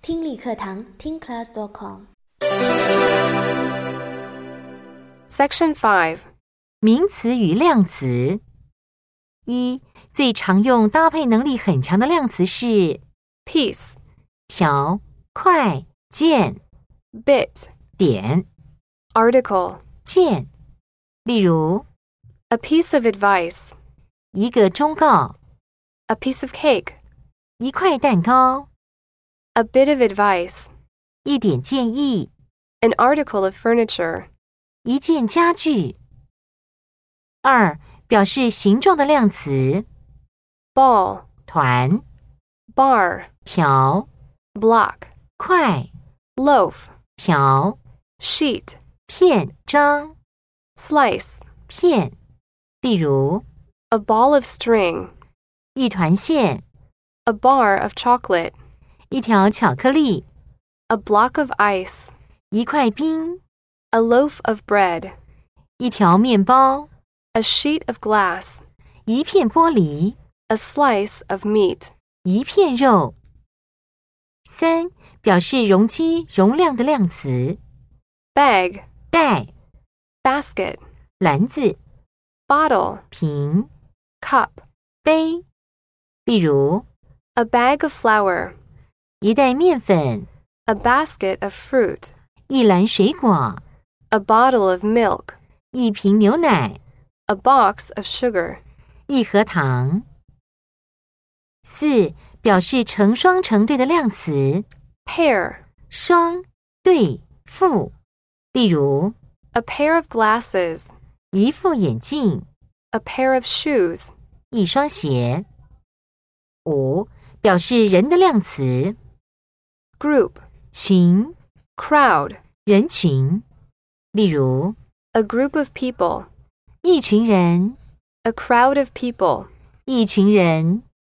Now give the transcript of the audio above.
听力课堂听 class.com Section 5. 名词与量词。一、最常用搭配能力很强的量词是 Piece, 条、块、件、 bit, 点、 article. 件。例如 A piece of advice, 一个忠告、 a piece of cake, 一块蛋糕、 a bit of advice, 一点建议、 an article of furniture. 一件家具。二、表示形状的量词 Ball, 团、 bar, 条、 block, 块、 loaf, 条、 sheet, 片、张、 slice. 片。例如 A ball of string, 一团线、 a bar of chocolate, 一条巧克力、 a block of ice, 一块冰、 a loaf of bread, 一条面包、 a sheet of glass, 一片玻璃、 a slice of meat. 一片肉。三、表示容积、容量的量词 Bag, 袋、 basket, 篮子、 bottle, 瓶、 cup. 杯。例如 A bag of flour, 一袋面粉、 a basket of fruit, 一篮水果、 a bottle of milk, 一瓶牛奶、 a box of sugar. 一盒糖。四、表示成双成对的量词 Pair, 双、对、副。例如 a pair of glasses, 一副眼镜、 a pair of shoes. 一双鞋。五、表示人的量词 Group, 群、 crowd, 人群。例如 a group of people, 一群人、 a crowd of people. 一群人。